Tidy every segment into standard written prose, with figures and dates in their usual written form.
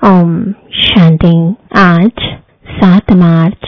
ओम शांति। आज 7 मार्च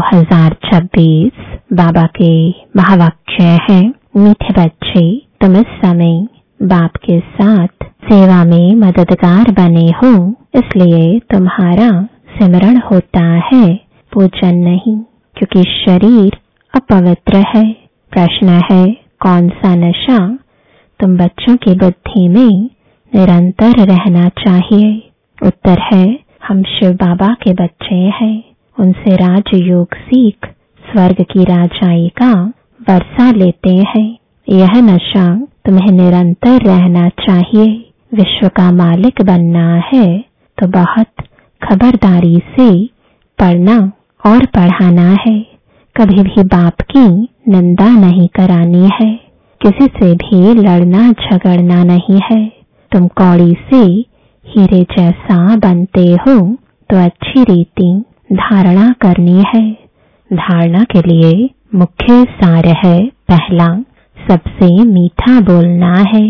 2026 बाबा के महावाक्य है। मीठे बच्चे, तुम इस समय बाप के साथ सेवा में मददगार बने हो, इसलिए तुम्हारा सिमरण होता है, पूजन नहीं, क्योंकि शरीर अपवित्र है। प्रश्न है, कौन सा नशा तुम बच्चों की बुद्धि में निरंतर रहना चाहिए? उत्तर है, हम शिव बाबा के बच्चे हैं, उनसे राजयोग सीख स्वर्ग की राजाई का वर्षा लेते हैं। यह नशा तुम्हें निरंतर रहना चाहिए। विश्व का मालिक बनना है तो बहुत खबरदारी से पढ़ना और पढ़ाना है। कभी भी बाप की निंदा नहीं करानी है, किसी से भी लड़ना झगड़ना नहीं है। तुम कौड़ी से हीरे जैसा बनते हो तो अच्छी रीति धारणा करनी है। धारणा के लिए मुख्य सार है, पहला, सबसे मीठा बोलना है।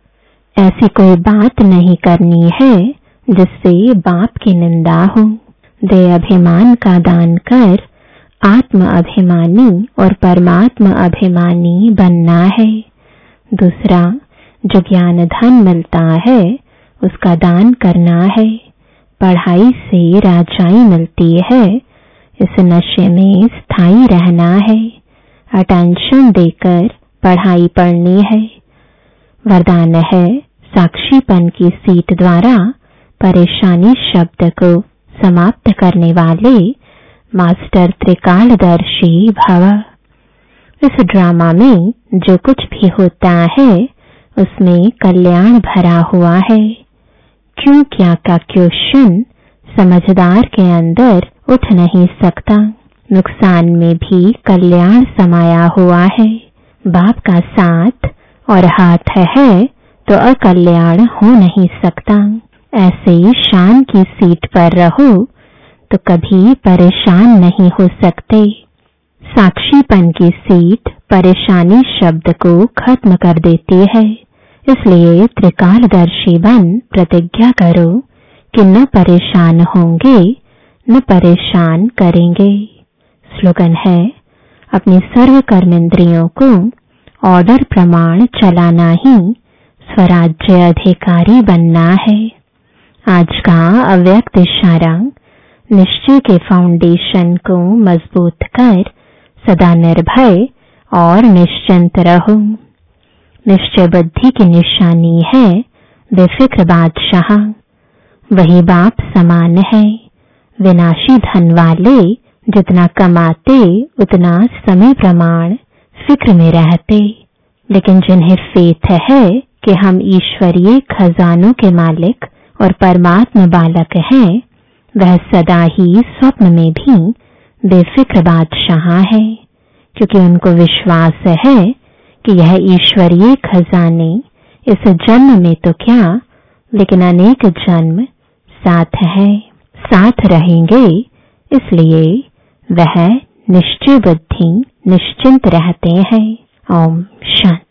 ऐसी कोई बात नहीं करनी है जिससे बाप की निंदा हो। दे अभिमान का दान कर आत्म अभिमानी और परमात्मा अभिमानी बनना है। दूसरा, जो ज्ञान धन मिलता है उसका दान करना है। पढ़ाई से राजाई मिलती है, इस नशे में स्थायी रहना है। अटेंशन देकर पढ़ाई पढ़नी है। वरदान है, साक्षीपन की सीट द्वारा परेशानी शब्द को समाप्त करने वाले मास्टर त्रिकालदर्शी भव। इस ड्रामा में जो कुछ भी होता है उसमें कल्याण भरा हुआ है। क्यों क्या का क्वेश्चन समझदार के अंदर उठ नहीं सकता। नुकसान में भी कल्याण समाया हुआ है। बाप का साथ और हाथ है तो अकल्याण हो नहीं सकता। ऐसे शान की सीट पर रहो तो कभी परेशान नहीं हो सकते। साक्षीपन की सीट परेशानी शब्द को खत्म कर देती है। इसलिए त्रिकालदर्शी बन प्रतिज्ञा करो कि न परेशान होंगे न परेशान करेंगे। स्लोगन है, अपनी सर्व कर्मेंद्रियों को ऑर्डर प्रमाण चलाना ही स्वराज्य अधिकारी बनना है। आज का अव्यक्त इशारा, निश्चय के फाउंडेशन को मजबूत कर सदा निर्भय और निश्चिंत रहो। निश्चय बुद्धि की निशानी है बेफिक्र बादशाह। वही बाप समान है। विनाशी धन वाले जितना कमाते उतना समय प्रमाण फिक्र में रहते, लेकिन जिन्हें फेथ है कि हम ईश्वरीय खजानों के मालिक और परमात्मा बालक हैं, वह सदा ही स्वप्न में भी बेफिक्र बादशाह है, क्योंकि उनको विश्वास है कि यह ईश्वरीय खजाने इस जन्म में तो क्या, लेकिन अनेक जन्म साथ है, साथ रहेंगे। इसलिए वह निश्चय बुद्धि निश्चिंत रहते हैं। ओम शांति।